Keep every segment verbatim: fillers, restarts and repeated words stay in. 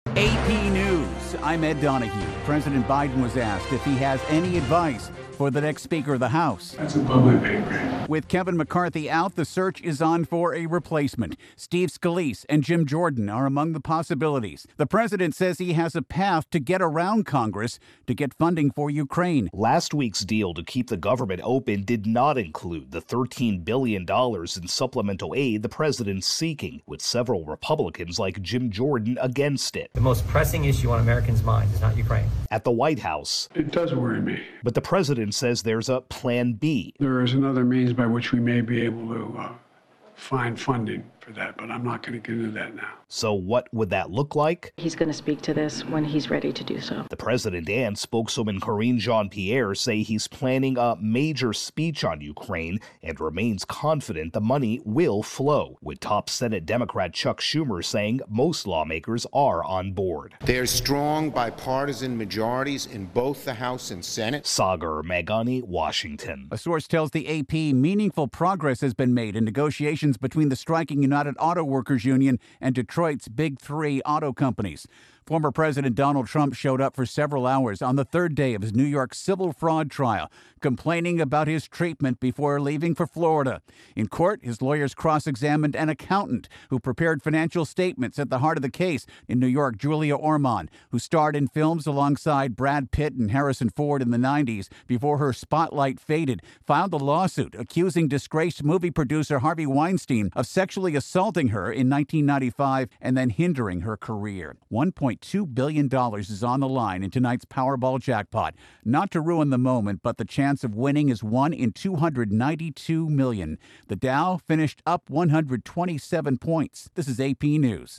A P News, I'm Ed Donahue. President Biden was asked if he has any advice for the next Speaker of the House. That's above my pay grade. With Kevin McCarthy out, the search is on for a replacement. Steve Scalise and Jim Jordan are among the possibilities. The president says he has a path to get around Congress to get funding for Ukraine. Last week's deal to keep the government open did not include the thirteen billion dollars in supplemental aid the president's seeking, with several Republicans like Jim Jordan against it. The most pressing issue on Americans' minds is not Ukraine. At the White House, it does worry me. But the president says there's a plan B. There is another means by which we may be able to uh, find funding for that, but I'm not going to get into that now. So what would that look like? He's going to speak to this when he's ready to do so. The president and spokeswoman Karine Jean-Pierre say he's planning a major speech on Ukraine and remains confident the money will flow, with top Senate Democrat Chuck Schumer saying most lawmakers are on board. There's strong bipartisan majorities in both the House and Senate. Sagar Meghani, Washington. A source tells the A P meaningful progress has been made in negotiations between the striking United Auto Workers Union and Detroit's Big Three auto companies. Former President Donald Trump showed up for several hours on the third day of his New York civil fraud trial, complaining about his treatment before leaving for Florida. In court, his lawyers cross-examined an accountant who prepared financial statements at the heart of the case. In New York, Julia Ormond, who starred in films alongside Brad Pitt and Harrison Ford in the nineties before her spotlight faded, filed a lawsuit accusing disgraced movie producer Harvey Weinstein of sexually assaulting her in nineteen ninety-five and then hindering her career. one point two billion dollars is on the line in tonight's Powerball jackpot. Not to ruin the moment, but the chance of winning is one in two hundred ninety-two million. The Dow finished up one hundred twenty-seven points. This is A P News.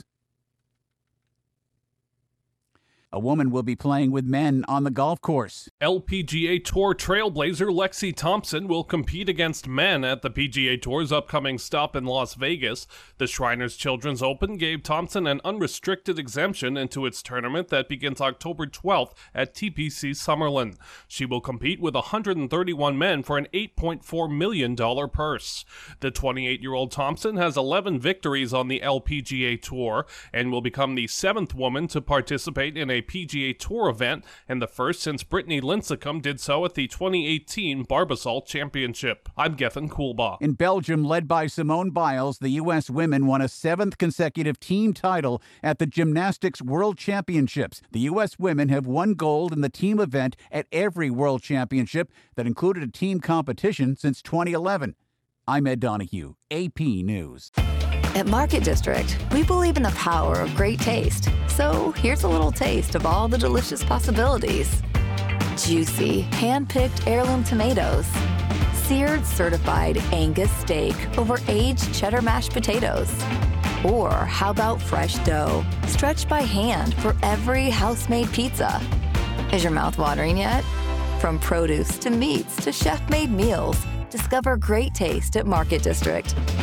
A woman will be playing with men on the golf course. L P G A Tour trailblazer Lexi Thompson will compete against men at the P G A Tour's upcoming stop in Las Vegas. The Shriners Children's Open gave Thompson an unrestricted exemption into its tournament that begins October twelfth at T P C Summerlin. She will compete with one hundred thirty-one men for an eight point four million dollars purse. The twenty-eight-year-old Thompson has eleven victories on the L P G A Tour and will become the seventh woman to participate in a P G A Tour event, and the first since Brittany Lincecum did so at the twenty eighteen Barbasol Championship. I'm Gethin Coolbaugh. In Belgium, led by Simone Biles, the U S women won a seventh consecutive team title at the Gymnastics World Championships. The U S women have won gold in the team event at every World Championship that included a team competition since twenty eleven. I'm Ed Donahue, A P News. At Market District, we believe in the power of great taste. So here's a little taste of all the delicious possibilities. Juicy, hand-picked heirloom tomatoes. Seared certified Angus steak over aged cheddar mashed potatoes. Or how about fresh dough, stretched by hand for every house-made pizza. Is your mouth watering yet? From produce to meats to chef-made meals, discover great taste at Market District.